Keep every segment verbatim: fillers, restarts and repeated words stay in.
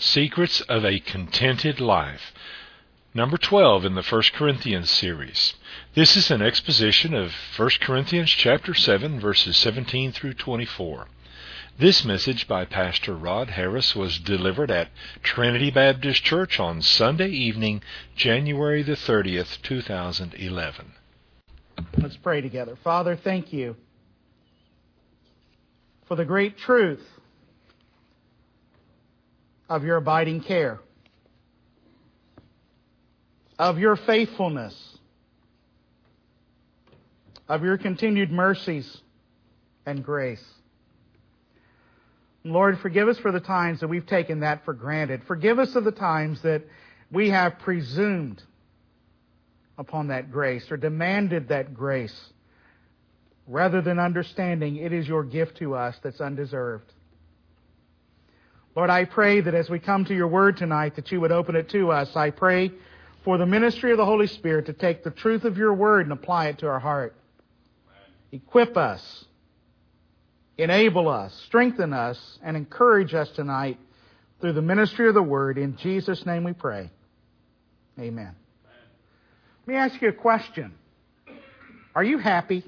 Secrets of a Contented Life. Number twelve in the First Corinthians series. This is an exposition of First Corinthians chapter seven, verses seventeen through twenty-four. This message by Pastor Rod Harris was delivered at Trinity Baptist Church on Sunday evening, January the thirtieth, two thousand eleven. Let's pray together. Father, thank you for the great truth of your abiding care, of your faithfulness, of your continued mercies and grace. Lord, forgive us for the times that we've taken that for granted. Forgive us of the times that we have presumed upon that grace or demanded that grace rather than understanding it is your gift to us that's undeserved. Lord, I pray that as we come to your word tonight, that you would open it to us. I pray for the ministry of the Holy Spirit to take the truth of your word and apply it to our heart. Equip us, enable us, strengthen us, and encourage us tonight through the ministry of the word. In Jesus' name we pray. Amen. Let me ask you a question. Are you happy?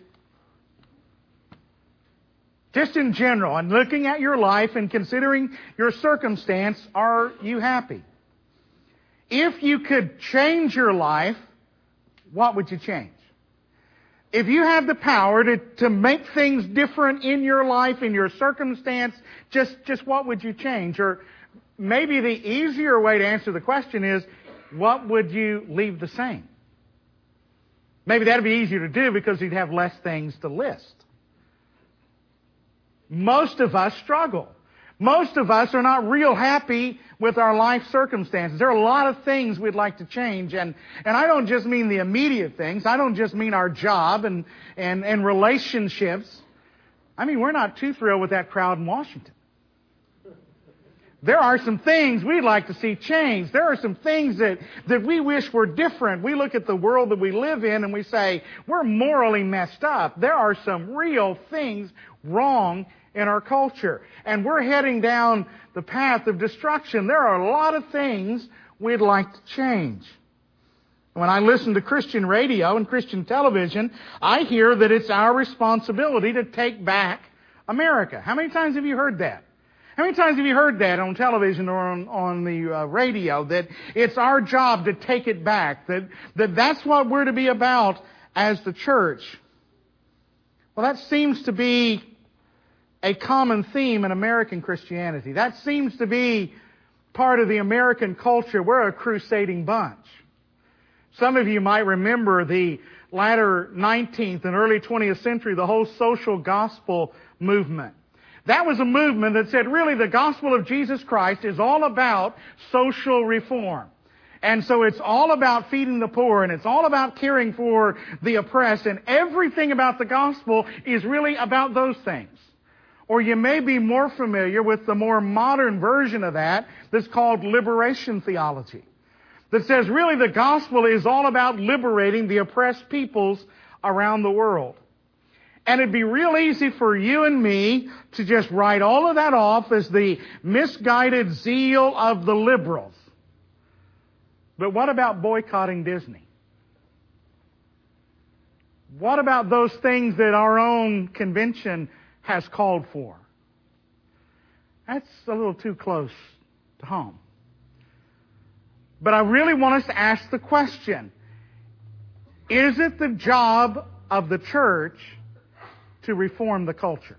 Just in general, and looking at your life and considering your circumstance, are you happy? If you could change your life, what would you change? If you had the power to, to make things different in your life, in your circumstance, just, just what would you change? Or maybe the easier way to answer the question is, what would you leave the same? Maybe that would be easier to do because you'd have less things to list. Most of us struggle. Most of us are not real happy with our life circumstances. There are a lot of things we'd like to change. And, and I don't just mean the immediate things. I don't just mean our job and, and, and relationships. I mean, we're not too thrilled with that crowd in Washington. There are some things we'd like to see change. There are some things that, that we wish were different. We look at the world that we live in and we say, we're morally messed up. There are some real things wrong in our culture. And we're heading down the path of destruction. There are a lot of things we'd like to change. When I listen to Christian radio and Christian television, I hear that it's our responsibility to take back America. How many times have you heard that? How many times have you heard that on television or on, on the uh, radio, that it's our job to take it back, that, that that's what we're to be about as the church? Well, that seems to be a common theme in American Christianity. That seems to be part of the American culture. We're a crusading bunch. Some of you might remember the latter nineteenth and early twentieth century, the whole social gospel movement. That was a movement that said, really, the gospel of Jesus Christ is all about social reform. And so it's all about feeding the poor, and it's all about caring for the oppressed, and everything about the gospel is really about those things. Or you may be more familiar with the more modern version of that that's called liberation theology. That says, really, the gospel is all about liberating the oppressed peoples around the world. And it'd be real easy for you and me to just write all of that off as the misguided zeal of the liberals. But what about boycotting Disney? What about those things that our own convention has called for? That's a little too close to home. But I really want us to ask the question, is it the job of the church to reform the culture?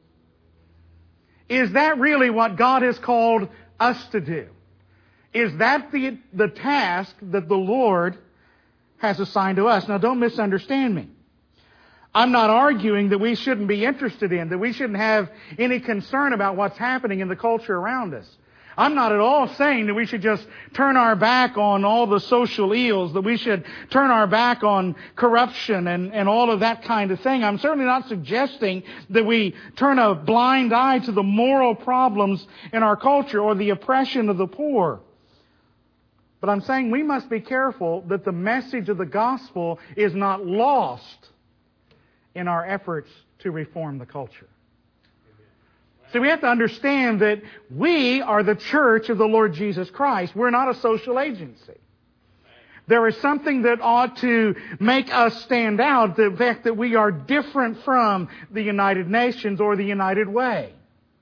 Is that really what God has called us to do? Is that the, the task that the Lord has assigned to us? Now, don't misunderstand me. I'm not arguing that we shouldn't be interested in, that we shouldn't have any concern about what's happening in the culture around us. I'm not at all saying that we should just turn our back on all the social ills, that we should turn our back on corruption and, and all of that kind of thing. I'm certainly not suggesting that we turn a blind eye to the moral problems in our culture or the oppression of the poor. But I'm saying we must be careful that the message of the gospel is not lost in our efforts to reform the culture. So we have to understand that we are the church of the Lord Jesus Christ. We're not a social agency. There is something that ought to make us stand out, the fact that we are different from the United Nations or the United Way.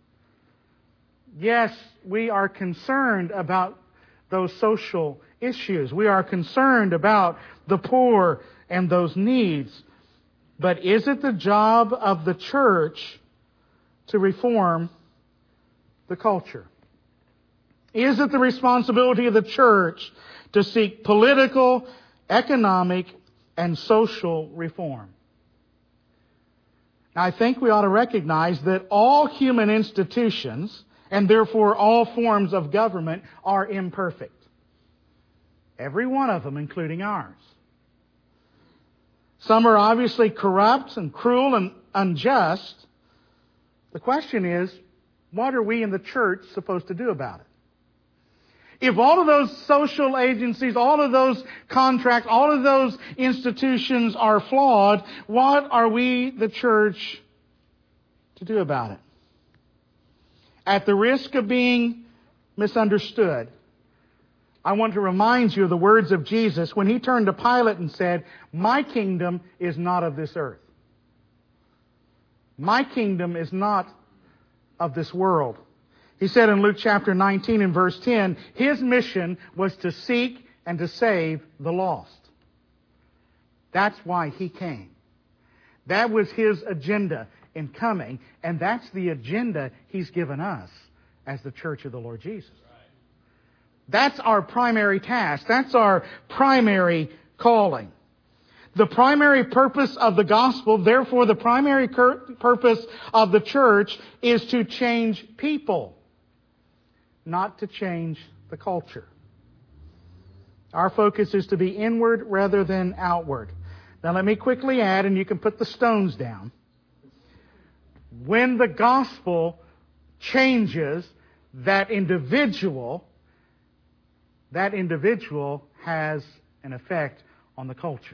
Yes, we are concerned about those social issues. We are concerned about the poor and those needs. But is it the job of the church to reform the culture? Is it the responsibility of the church to seek political, economic, and social reform? Now, I think we ought to recognize that all human institutions, and therefore all forms of government, are imperfect. Every one of them, including ours. Some are obviously corrupt and cruel and unjust. The question is, what are we in the church supposed to do about it? If all of those social agencies, all of those contracts, all of those institutions are flawed, what are we, the church, to do about it? At the risk of being misunderstood, I want to remind you of the words of Jesus when He turned to Pilate and said, "My kingdom is not of this earth. My kingdom is not of this world." He said in Luke chapter nineteen and verse ten, His mission was to seek and to save the lost. That's why He came. That was His agenda in coming, and that's the agenda He's given us as the church of the Lord Jesus. That's our primary task. That's our primary calling. The primary purpose of the gospel, therefore the primary cur- purpose of the church, is to change people, not to change the culture. Our focus is to be inward rather than outward. Now let me quickly add, and you can put the stones down. When the gospel changes that individual, that individual has an effect on the culture.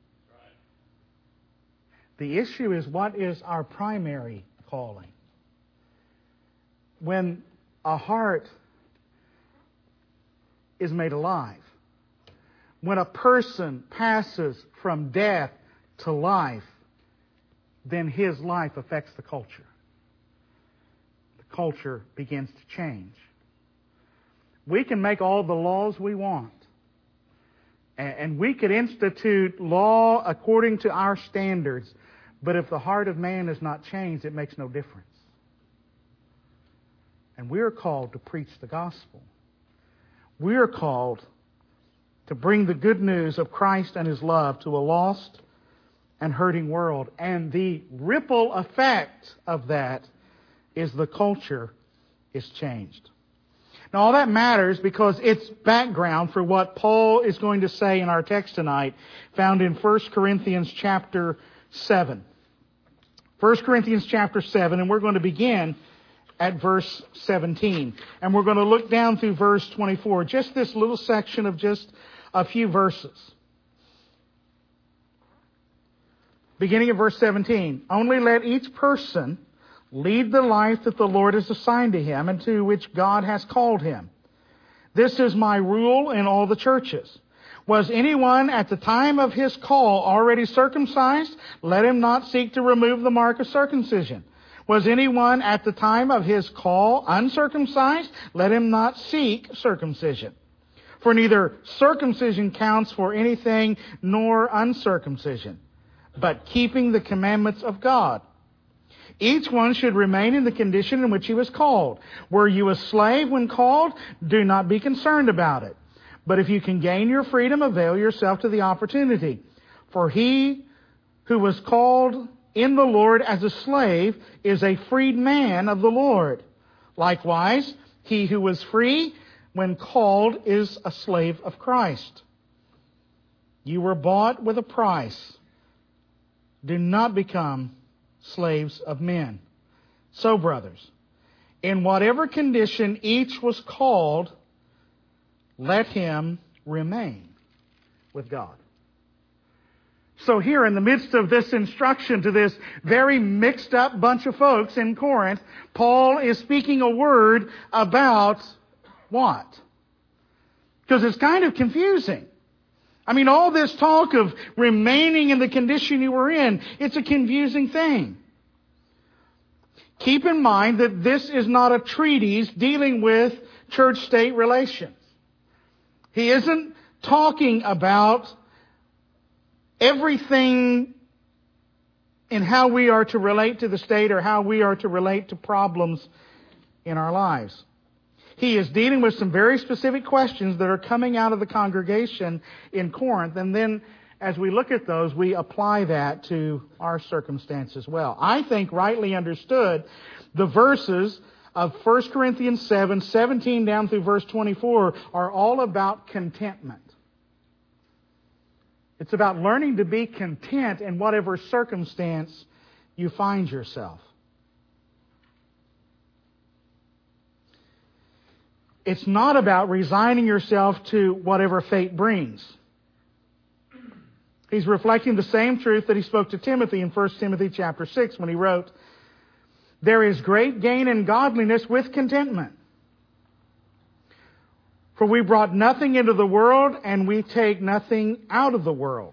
The issue is, what is our primary calling? When a heart is made alive, when a person passes from death to life, then his life affects the culture. The culture begins to change. We can make all the laws we want. And we could institute law according to our standards. But if the heart of man is not changed, it makes no difference. And we are called to preach the gospel. We are called to bring the good news of Christ and His love to a lost and hurting world. And the ripple effect of that is the culture is changed. Now all that matters because it's background for what Paul is going to say in our text tonight, found in First Corinthians chapter seven. First Corinthians chapter seven, and we're going to begin at verse seventeen. And we're going to look down through verse twenty-four, just this little section of just a few verses. Beginning at verse seventeen, "Only let each person lead the life that the Lord has assigned to him and to which God has called him. This is my rule in all the churches. Was anyone at the time of his call already circumcised? Let him not seek to remove the mark of circumcision. Was anyone at the time of his call uncircumcised? Let him not seek circumcision. For neither circumcision counts for anything nor uncircumcision, but keeping the commandments of God. Each one should remain in the condition in which he was called. Were you a slave when called? Do not be concerned about it. But if you can gain your freedom, avail yourself to the opportunity. For he who was called in the Lord as a slave is a freed man of the Lord. Likewise, he who was free when called is a slave of Christ. You were bought with a price. Do not become slaves of men. So, brothers, in whatever condition each was called, let him remain with God." So here in the midst of this instruction to this very mixed up bunch of folks in Corinth, Paul is speaking a word about what? Because it's kind of confusing. I mean, all this talk of remaining in the condition you were in, it's a confusing thing. Keep in mind that this is not a treatise dealing with church-state relations. He isn't talking about everything in how we are to relate to the state or how we are to relate to problems in our lives. He is dealing with some very specific questions that are coming out of the congregation in Corinth, and then as we look at those, we apply that to our circumstance as well. I think, rightly understood, the verses of First Corinthians seven, seventeen down through verse twenty-four are all about contentment. It's about learning to be content in whatever circumstance you find yourself. It's not about resigning yourself to whatever fate brings. He's reflecting the same truth that he spoke to Timothy in First Timothy chapter six when he wrote, "There is great gain in godliness with contentment. For we brought nothing into the world, and we take nothing out of the world.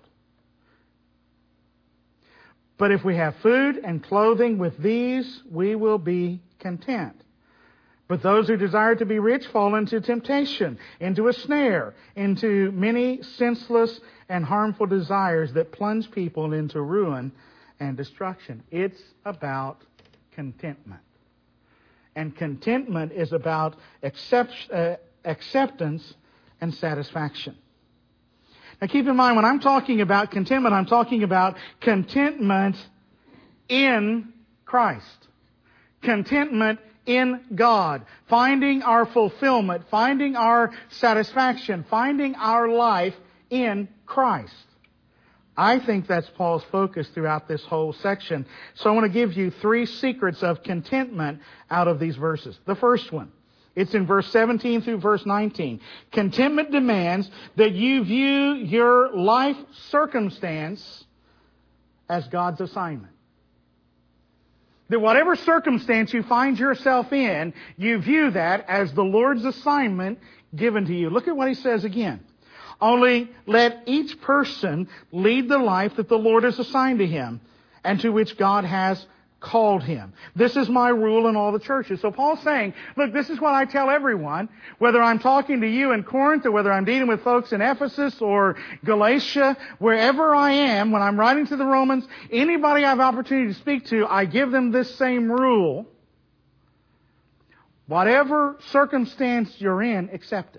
But if we have food and clothing, with these we will be content. But those who desire to be rich fall into temptation, into a snare, into many senseless and harmful desires that plunge people into ruin and destruction." It's about contentment. And contentment is about accept, uh, acceptance and satisfaction. Now keep in mind, when I'm talking about contentment, I'm talking about contentment in Christ. Contentment in God. Finding our fulfillment, finding our satisfaction, finding our life in Christ. I think that's Paul's focus throughout this whole section. So I want to give you three secrets of contentment out of these verses. The first one, it's in verse seventeen through verse nineteen. Contentment demands that you view your life circumstance as God's assignment. That whatever circumstance you find yourself in, you view that as the Lord's assignment given to you. Look at what he says again. "Only let each person lead the life that the Lord has assigned to him and to which God has called him. This is my rule in all the churches." So Paul's saying, look, this is what I tell everyone, whether I'm talking to you in Corinth or whether I'm dealing with folks in Ephesus or Galatia, wherever I am, when I'm writing to the Romans, anybody I have opportunity to speak to, I give them this same rule. Whatever circumstance you're in, accept it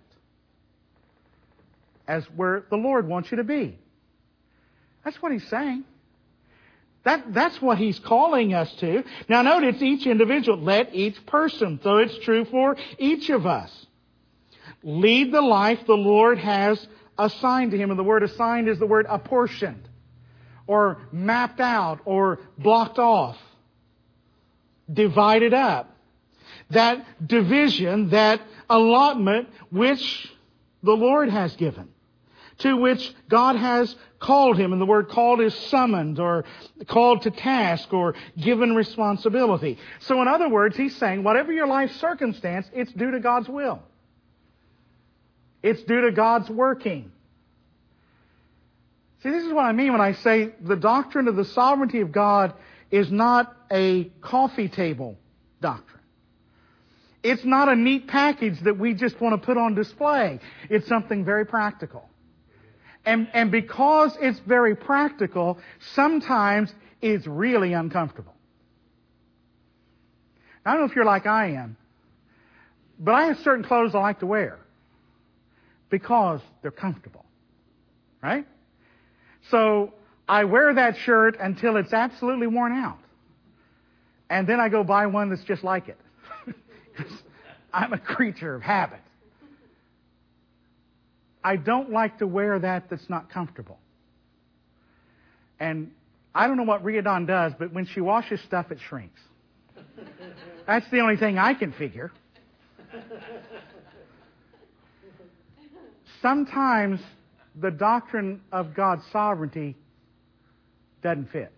as where the Lord wants you to be. That's what he's saying. That, that's what he's calling us to. Now note, it's each individual. Let each person. So it's true for each of us. Lead the life the Lord has assigned to him. And the word assigned is the word apportioned, or mapped out, or blocked off, divided up. That division, that allotment which the Lord has given, to which God has called him. And the word called is summoned, or called to task, or given responsibility. So in other words, he's saying whatever your life circumstance, it's due to God's will. It's due to God's working. See, this is what I mean when I say the doctrine of the sovereignty of God is not a coffee table doctrine. It's not a neat package that we just want to put on display. It's something very practical. And, and because it's very practical, sometimes it's really uncomfortable. I don't know if you're like I am, but I have certain clothes I like to wear because they're comfortable. Right? So I wear that shirt until it's absolutely worn out. And then I go buy one that's just like it. I'm a creature of habit. I don't like to wear that that's not comfortable. And I don't know what Riordan does, but when she washes stuff, it shrinks. That's the only thing I can figure. Sometimes the doctrine of God's sovereignty doesn't fit.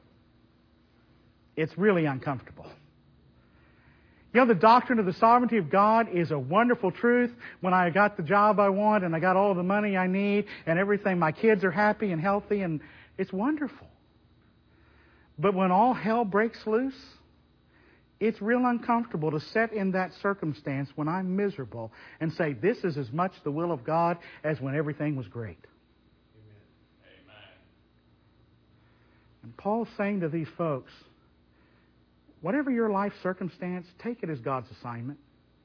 It's really uncomfortable. You know, the doctrine of the sovereignty of God is a wonderful truth. When I got the job I want and I got all the money I need and everything, my kids are happy and healthy, and it's wonderful. But when all hell breaks loose, it's real uncomfortable to sit in that circumstance when I'm miserable and say, this is as much the will of God as when everything was great. Amen. And Paul's saying to these folks, whatever your life circumstance, take it as God's assignment.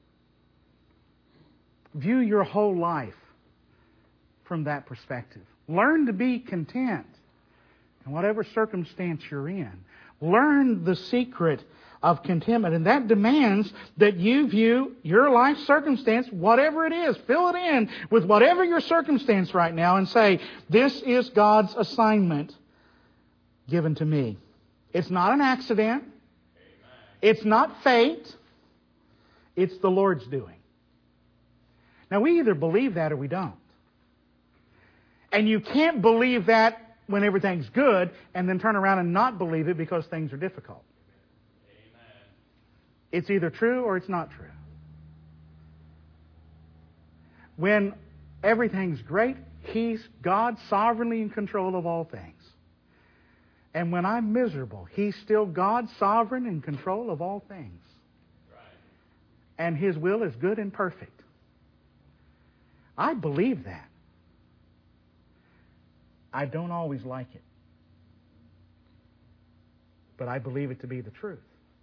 View your whole life from that perspective. Learn to be content in whatever circumstance you're in. Learn the secret of contentment. And that demands that you view your life circumstance, whatever it is, fill it in with whatever your circumstance right now and say, this is God's assignment given to me. It's not an accident. It's not fate. It's the Lord's doing. Now, we either believe that or we don't. And you can't believe that when everything's good and then turn around and not believe it because things are difficult. Amen. It's either true or it's not true. When everything's great, He's God sovereignly in control of all things. And when I'm miserable, He's still God sovereign in control of all things. Right. And His will is good and perfect. I believe that. I don't always like it. But I believe it to be the truth.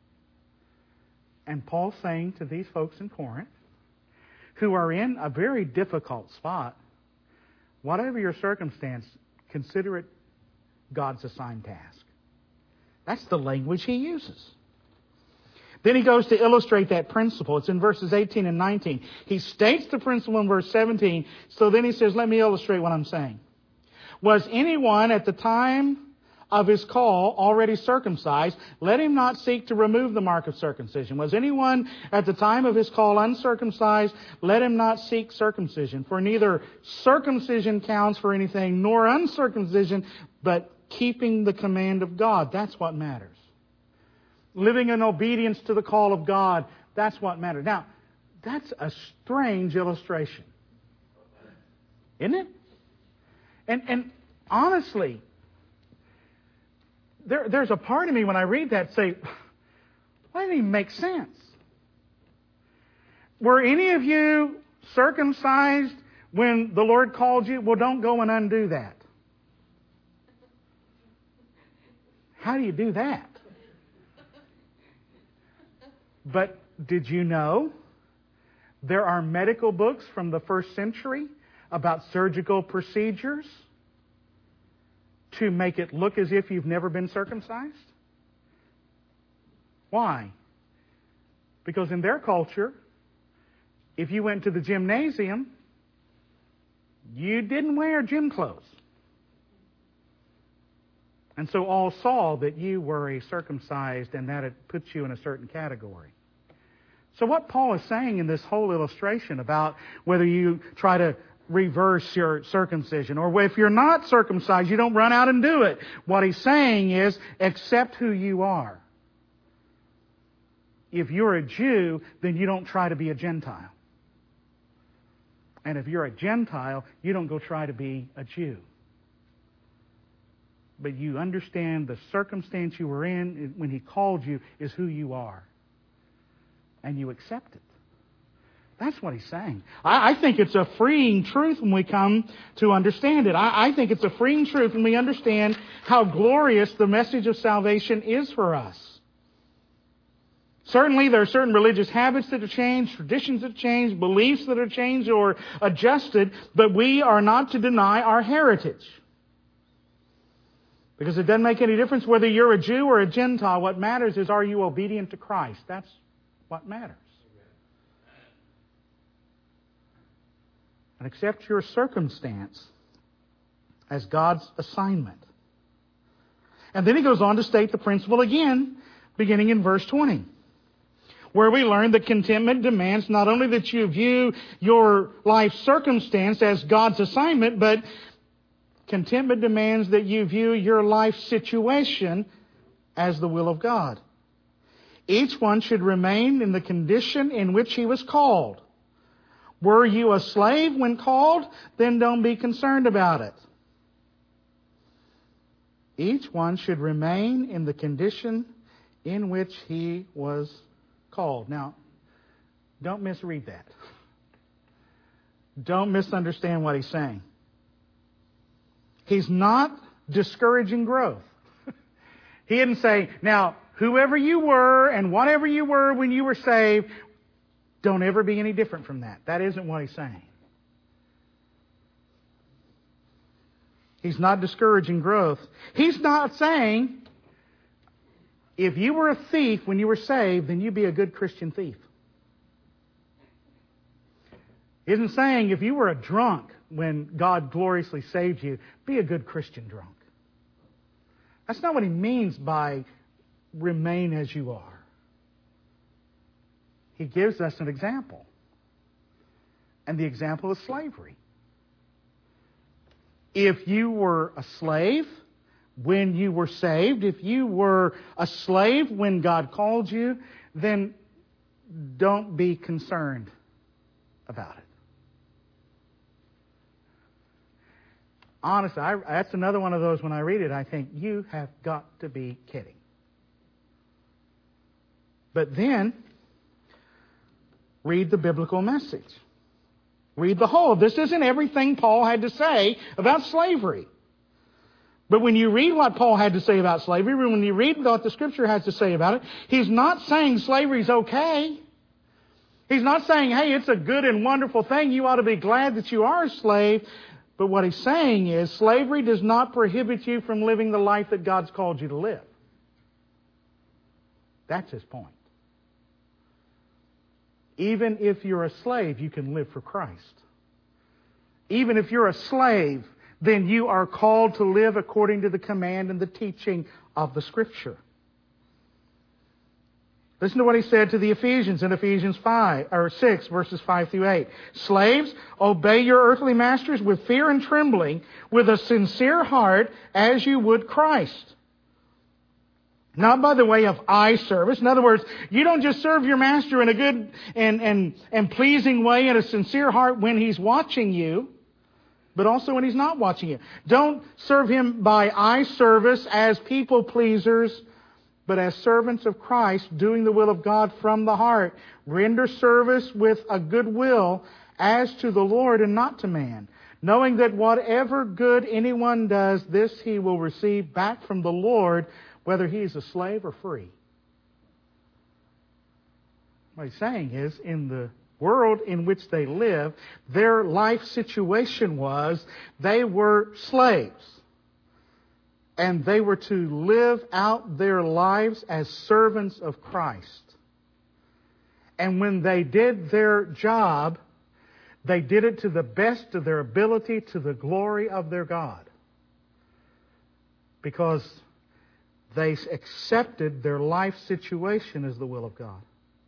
And Paul's saying to these folks in Corinth, who are in a very difficult spot, whatever your circumstance, consider it God's assigned task. That's the language he uses. Then he goes to illustrate that principle. It's in verses eighteen and nineteen. He states the principle in verse seventeen, so then he says, let me illustrate what I'm saying. Was anyone at the time of his call already circumcised? Let him not seek to remove the mark of circumcision. Was anyone at the time of his call uncircumcised? Let him not seek circumcision. For neither circumcision counts for anything, nor uncircumcision, but keeping the command of God. That's what matters. Living in obedience to the call of God, that's what matters. Now, that's a strange illustration. Isn't it? And, and honestly, there, there's a part of me when I read that say, well, that doesn't even make sense. Were any of you circumcised when the Lord called you? Well, don't go and undo that. How do you do that? But did you know there are medical books from the first century about surgical procedures to make it look as if you've never been circumcised? Why? Because in their culture, if you went to the gymnasium, you didn't wear gym clothes. And so all saw that you were a circumcised and that it puts you in a certain category. So what Paul is saying in this whole illustration about whether you try to reverse your circumcision, or if you're not circumcised, you don't run out and do it. What he's saying is, accept who you are. If you're a Jew, then you don't try to be a Gentile. And if you're a Gentile, you don't go try to be a Jew. But you understand the circumstance you were in when He called you is who you are. And you accept it. That's what he's saying. I, I think it's a freeing truth when we come to understand it. I, I think it's a freeing truth when we understand how glorious the message of salvation is for us. Certainly there are certain religious habits that are changed, traditions that change, beliefs that are changed or adjusted, but we are not to deny our heritage. Because it doesn't make any difference whether you're a Jew or a Gentile. What matters is, are you obedient to Christ? That's what matters. And accept your circumstance as God's assignment. And then he goes on to state the principle again, beginning in verse twenty, where we learn that contentment demands not only that you view your life circumstance as God's assignment, but Contentment demands that you view your life situation as the will of God. Each one should remain in the condition in which he was called. Were you a slave when called? Then don't be concerned about it. Each one should remain in the condition in which he was called. Now, don't misread that. Don't misunderstand what he's saying. He's not discouraging growth. He didn't say, now, whoever you were and whatever you were when you were saved, don't ever be any different from that. That isn't what he's saying. He's not discouraging growth. He's not saying, if you were a thief when you were saved, then you be a good Christian thief. He isn't saying, if you were a drunk when God gloriously saved you, be a good Christian drunk. That's not what he means by remain as you are. He gives us an example. And the example is slavery. If you were a slave when you were saved, if you were a slave when God called you, then don't be concerned about it. Honestly, I, that's another one of those when I read it, I think, you have got to be kidding. But then, read the biblical message. Read the whole. This isn't everything Paul had to say about slavery. But when you read what Paul had to say about slavery, when you read what the Scripture has to say about it, he's not saying slavery's okay. He's not saying, hey, it's a good and wonderful thing. You ought to be glad that you are a slave. But what he's saying is slavery does not prohibit you from living the life that God's called you to live. That's his point. Even if you're a slave, you can live for Christ. Even if you're a slave, then you are called to live according to the command and the teaching of the Scripture. Listen to what he said to the Ephesians in Ephesians five or six, verses five through eight. Slaves, obey your earthly masters with fear and trembling, with a sincere heart, as you would Christ. Not by the way of eye service. In other words, you don't just serve your master in a good and, and, and pleasing way and a sincere heart when he's watching you, but also when he's not watching you. Don't serve him by eye service as people pleasers, but as servants of Christ, doing the will of God from the heart. Render service with a good will as to the Lord and not to man, knowing that whatever good anyone does, this he will receive back from the Lord, whether he is a slave or free. What he's saying is, in the world in which they live, their life situation was they were slaves. And they were to live out their lives as servants of Christ. And when they did their job, they did it to the best of their ability, to the glory of their God. Because they accepted their life situation as the will of God.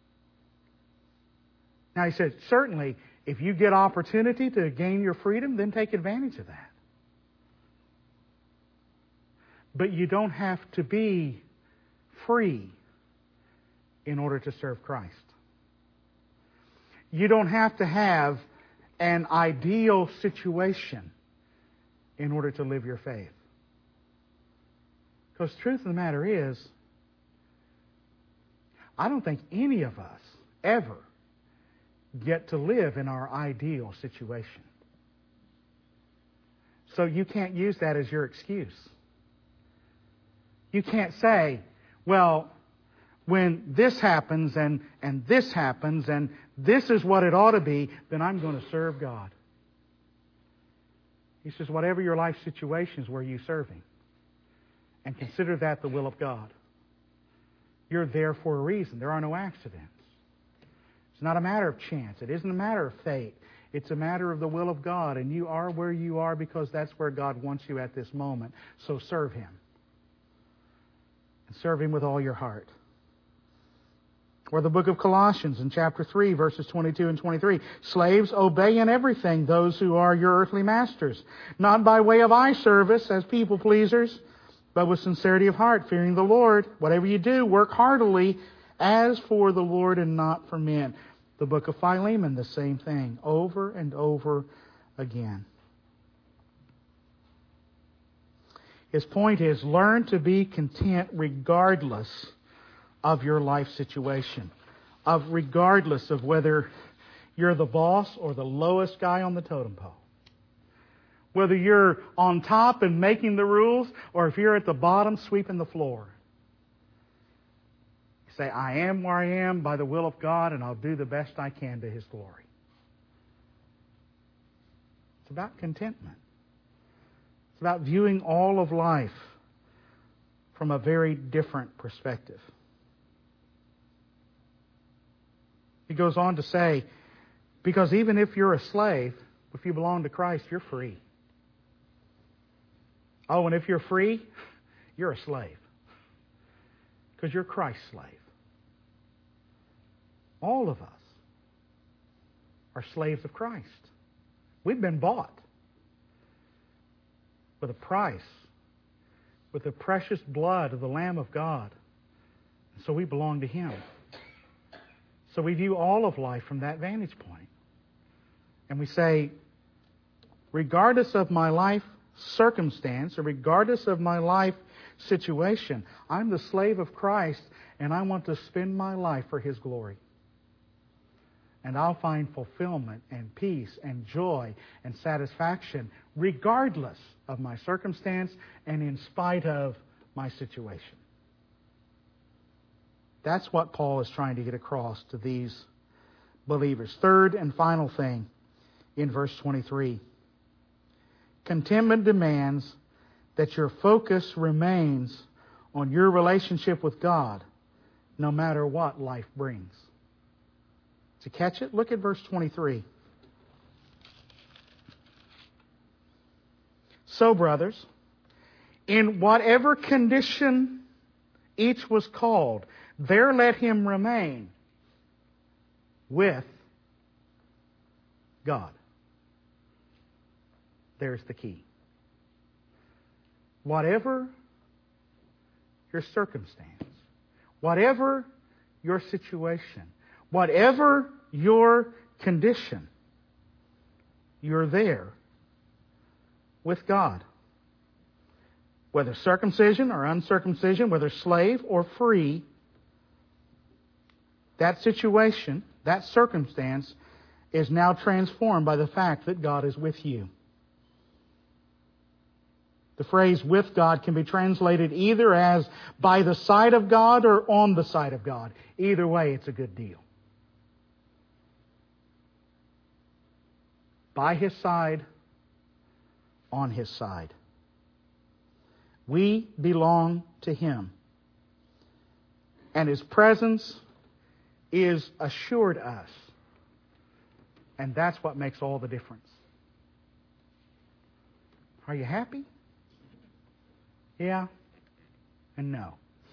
Now he said, certainly, if you get opportunity to gain your freedom, then take advantage of that. But you don't have to be free in order to serve Christ. You don't have to have an ideal situation in order to live your faith. Because the truth of the matter is, I don't think any of us ever get to live in our ideal situation. So you can't use that as your excuse. You can't say, well, when this happens and, and this happens and this is what it ought to be, then I'm going to serve God. He says, whatever your life situation is where you serve Him, and consider that the will of God. You're there for a reason. There are no accidents. It's not a matter of chance. It isn't a matter of fate. It's a matter of the will of God. And you are where you are because that's where God wants you at this moment. So serve Him. And serve Him with all your heart. Or the book of Colossians in chapter three, verses twenty-two and twenty-three. Slaves, obey in everything those who are your earthly masters, not by way of eye service as people pleasers, but with sincerity of heart, fearing the Lord. Whatever you do, work heartily as for the Lord and not for men. The book of Philemon, the same thing, over and over again. His point is, learn to be content regardless of your life situation, of regardless of whether you're the boss or the lowest guy on the totem pole, whether you're on top and making the rules or if you're at the bottom sweeping the floor. You say, I am where I am by the will of God, and I'll do the best I can to His glory. It's about contentment. It's about viewing all of life from a very different perspective. He goes on to say, because even if you're a slave, if you belong to Christ, you're free. Oh, and if you're free, you're a slave. Because you're Christ's slave. All of us are slaves of Christ. We've been bought with a price, with the precious blood of the Lamb of God. So we belong to Him. So we view all of life from that vantage point. And we say, regardless of my life circumstance or regardless of my life situation, I'm the slave of Christ and I want to spend my life for His glory. And I'll find fulfillment and peace and joy and satisfaction regardless of my circumstance and in spite of my situation. That's what Paul is trying to get across to these believers. Third and final thing in verse twenty-three. Contentment demands that your focus remains on your relationship with God no matter what life brings. To catch it, look at verse twenty-three. So, brothers, in whatever condition each was called, there let him remain with God. There's the key. Whatever your circumstance, whatever your situation, whatever your condition, you're there with God. Whether circumcision or uncircumcision, whether slave or free, that situation, that circumstance is now transformed by the fact that God is with you. The phrase with God can be translated either as by the side of God or on the side of God. Either way, it's a good deal. By His side, on His side. We belong to Him. And His presence is assured us. And that's what makes all the difference. Are you happy? Yeah and no.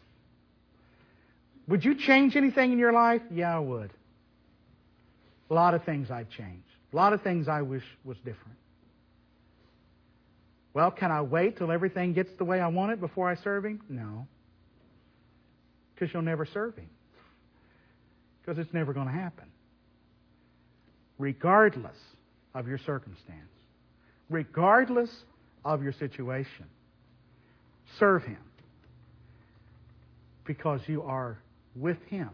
Would you change anything in your life? Yeah, I would. A lot of things I'd change. A lot of things I wish was different. Well, can I wait till everything gets the way I want it before I serve Him? No. Because you'll never serve Him. Because it's never going to happen. Regardless of your circumstance. Regardless of your situation. Serve Him. Because you are with Him.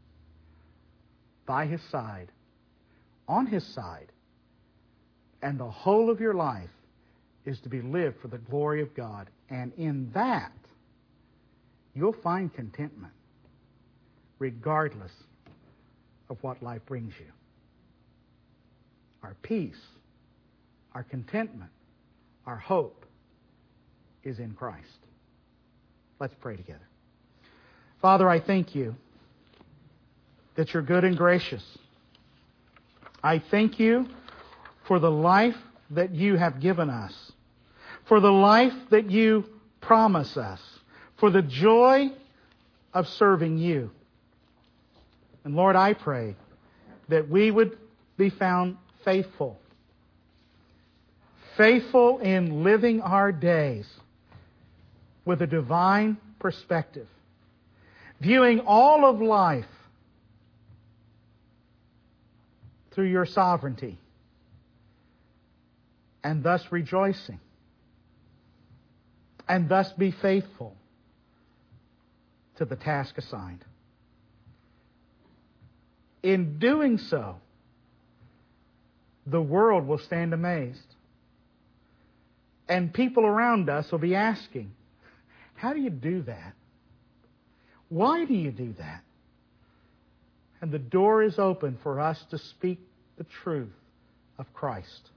By His side. On His side. And the whole of your life is to be lived for the glory of God. And in that, you'll find contentment. Regardless of what life brings you. Our peace, our contentment, our hope is in Christ. Let's pray together. Father, I thank You that You're good and gracious. I thank You for the life that You have given us, for the life that You promise us, for the joy of serving You. And Lord, I pray that we would be found faithful. Faithful in living our days with a divine perspective. Viewing all of life through your sovereignty. And thus rejoicing. And thus be faithful to the task assigned. In doing so, the world will stand amazed. And people around us will be asking, how do you do that? Why do you do that? And the door is open for us to speak the truth of Christ.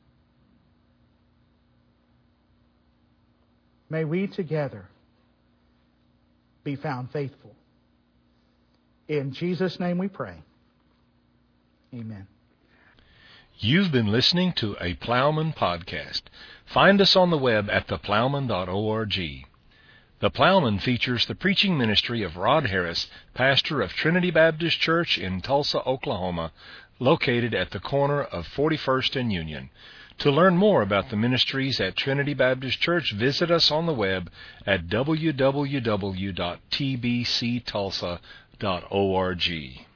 May we together be found faithful. In Jesus' name we pray. Amen. You've been listening to a Plowman podcast. Find us on the web at the plowman dot org. The Plowman features the preaching ministry of Rod Harris, pastor of Trinity Baptist Church in Tulsa, Oklahoma, located at the corner of forty-first and Union. To learn more about the ministries at Trinity Baptist Church, visit us on the web at w w w dot t b c tulsa dot org.